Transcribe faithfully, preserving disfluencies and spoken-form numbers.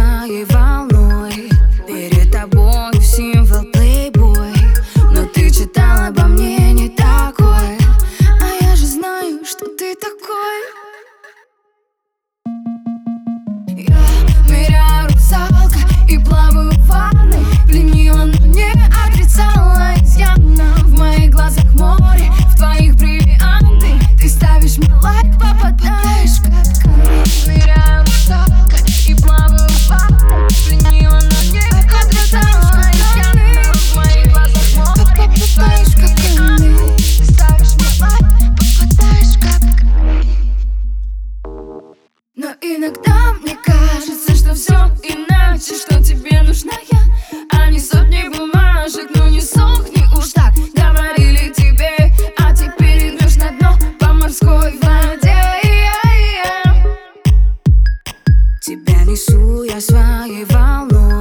своей волной. Перед тобой символ плейбой, но ты читал обо мне не такой. А я же знаю, что ты такой. Я меряю русалка и плаваю в ванной. Пленила, но не отрицала изъяна. В моих глазах море, в твоих бриллианты. Ты ставишь мне лайк, попадаешь как камень. Меряю русалка и плаваю в ванной. Пленила, но не отрицала изъяна. В моих глазах море, в твоих бриллианты. Ты ставишь мне лайк, попадаешь как камень. Но иногда мне кажется, что все иначе, что тебе нужна я, а не сотни бумажек. Ну не сохни уж так, говорили тебе, а теперь идешь на дно по морской воде. Тебя несу я своей волной.